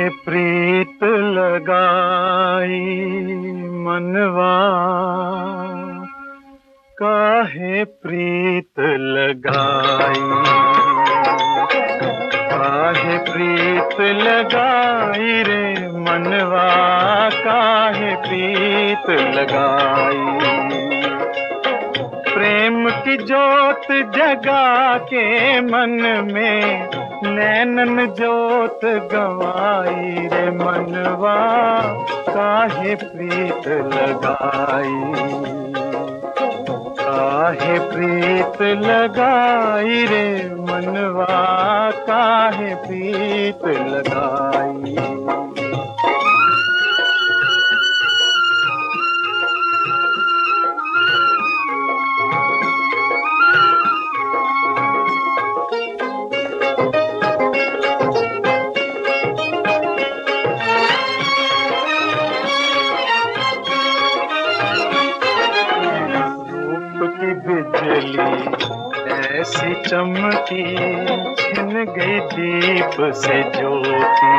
काहे प्रीत लगाई मनवा, काहे प्रीत लगाई, काहे प्रीत लगाई रे मनवा, काहे प्रीत लगाई। प्रेम की जोत जगा के मन में नैनन जोत गवाई रे मनवा, काहे प्रीत लगाई, काहे प्रीत लगाई रे मनवा, काहे प्रीत लगाई। बिजली ऐसी चमकी, छिन गई दीप से ज्योति,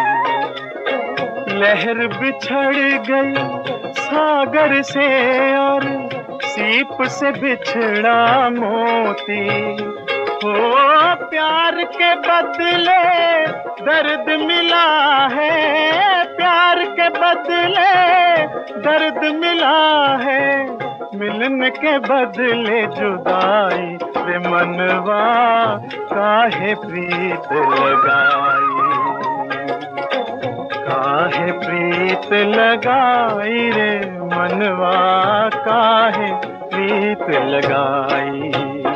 लहर बिछड़ गई सागर से और सीप से बिछड़ा मोती। हो प्यार के बदले दर्द मिला है, प्यार के बदले दर्द मिला है, मिलन के बदले जुदाई रे मनवा, काहे प्रीत लगाई, काहे प्रीत लगाई रे मनवा, काहे प्रीत लगाई।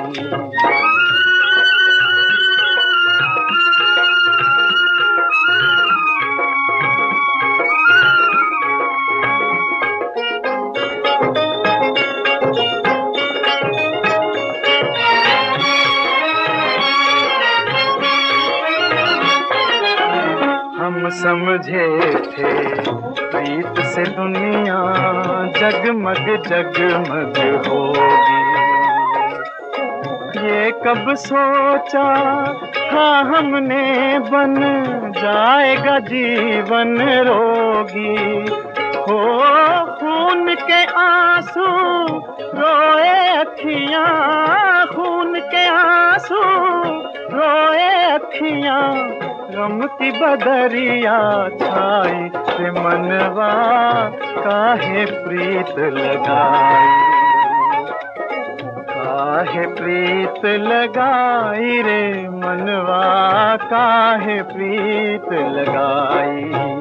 हम समझे थे प्रीत से दुनिया जगमग जगमग होगी, ये कब सोचा था हमने बन जाएगा जीवन रोगी। हो खून के आंसू रोए अखियां, खून के आंसू रोए अखियां, गम की बदरिया छाई रे मनवा, काहे प्रीत लगाई, काहे प्रीत लगाई रे मनवा, काहे प्रीत लगाई।